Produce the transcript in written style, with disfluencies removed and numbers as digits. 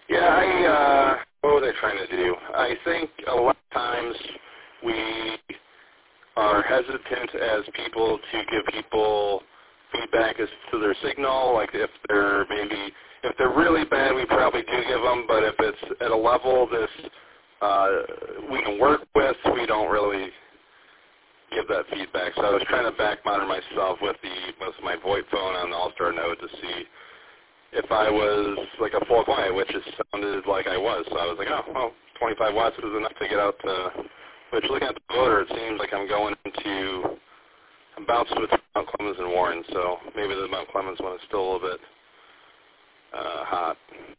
Yeah, what was I trying to do? I think a lot of times we are hesitant as people to give people feedback as to their signal. Like if they're really bad, we probably do give them, but if it's at a level we can work with, we don't really give that feedback. So I was trying to back monitor myself with my VoIP phone on the All-Star Node to see if I was like a full client, which it sounded like I was. So I was like, 25 watts is enough to get out to, which looking at the motor, it seems like I'm bouncing with Mount Clemens and Warren, so maybe the Mount Clemens one is still a little bit hot.